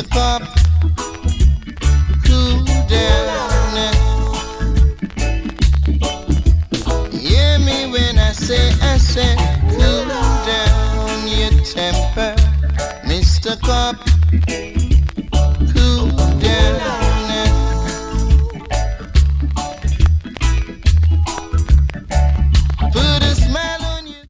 Mr. Cop, cool down. Hear me when I say, cool down your temper, Mr. Cop, cool down. Put a smile on you.